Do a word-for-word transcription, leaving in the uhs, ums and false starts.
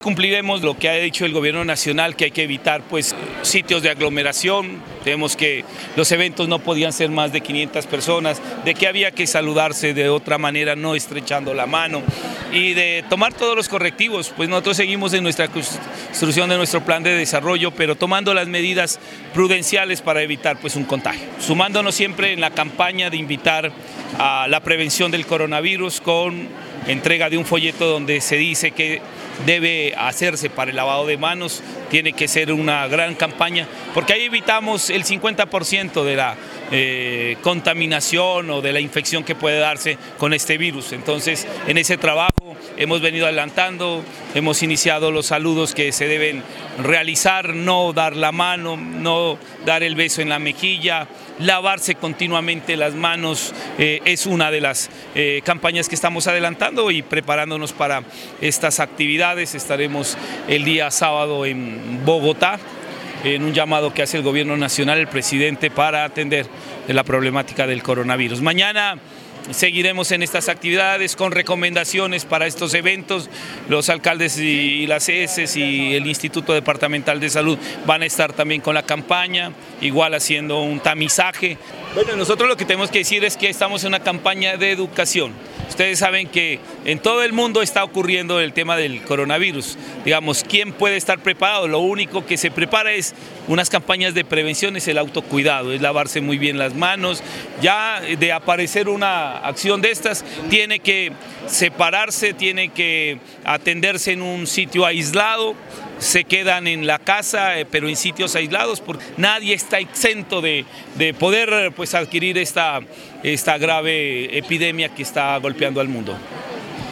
Cumpliremos lo que ha dicho el gobierno nacional, que hay que evitar pues sitios de aglomeración. Tenemos que los eventos no podían ser más de quinientas personas, de que había que saludarse de otra manera, no estrechando la mano, y de tomar todos los correctivos. Pues nosotros seguimos en nuestra construcción de nuestro plan de desarrollo, pero tomando las medidas prudenciales para evitar pues un contagio. Sumándonos siempre en la campaña de invitar a la prevención del coronavirus con entrega de un folleto donde se dice que debe hacerse para el lavado de manos. Tiene que ser una gran campaña, porque ahí evitamos el cincuenta por ciento de la eh, contaminación o de la infección que puede darse con este virus. Entonces, en ese trabajo hemos venido adelantando, hemos iniciado los saludos que se deben realizar, no dar la mano, no dar el beso en la mejilla, lavarse continuamente las manos. Eh, es una de las eh, campañas que estamos adelantando y preparándonos para estas actividades. Estaremos el día sábado en Bogotá, en un llamado que hace el gobierno nacional, el presidente, para atender la problemática del coronavirus. Mañana seguiremos en estas actividades con recomendaciones para estos eventos. Los alcaldes y las C S y el Instituto Departamental de Salud van a estar también con la campaña, igual haciendo un tamizaje. Bueno, nosotros lo que tenemos que decir es que estamos en una campaña de educación. Ustedes saben que en todo el mundo está ocurriendo el tema del coronavirus. Digamos, ¿quién puede estar preparado? Lo único que se prepara es unas campañas de prevención, es el autocuidado, es lavarse muy bien las manos. Ya de aparecer una acción de estas, tiene que separarse, tiene que atenderse en un sitio aislado. Se quedan en la casa, eh, pero en sitios aislados, porque nadie está exento de, de poder pues, adquirir esta, esta grave epidemia que está golpeando al mundo.